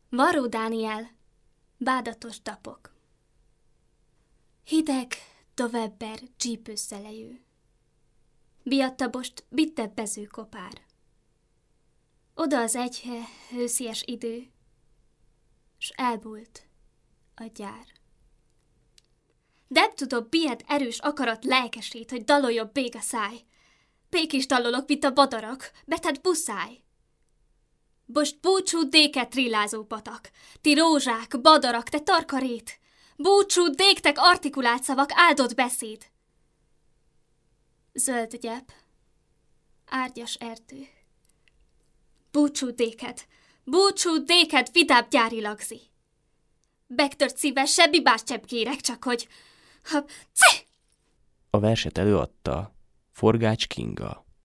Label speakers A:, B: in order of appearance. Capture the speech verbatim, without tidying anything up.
A: Varró Dániel, bádatos dapok. Hideg, dovebber, csípőszelejű. Biattabost bittebbező kopár. Oda az egyhe, hőszies idő, s elbúlt a gyár. Debb tudod, bied erős akarat lelkesít, hogy daloljobb bég a száj. Pék is dalolok, mint a badarak, betett buszáj. Bost búcsú déket trillázó patak, ti rózsák, badarak, te tarkarét. Búcsú dégtek artikulált szavak, áldott beszéd. Zöld gyep, árgyas erdő. Búcsú déket, búcsú déket, vidább gyári lagzi. Begtört szívvel se bibás csepp kérek, csak hogy... Ha...
B: A verset előadta Forgács Kinga.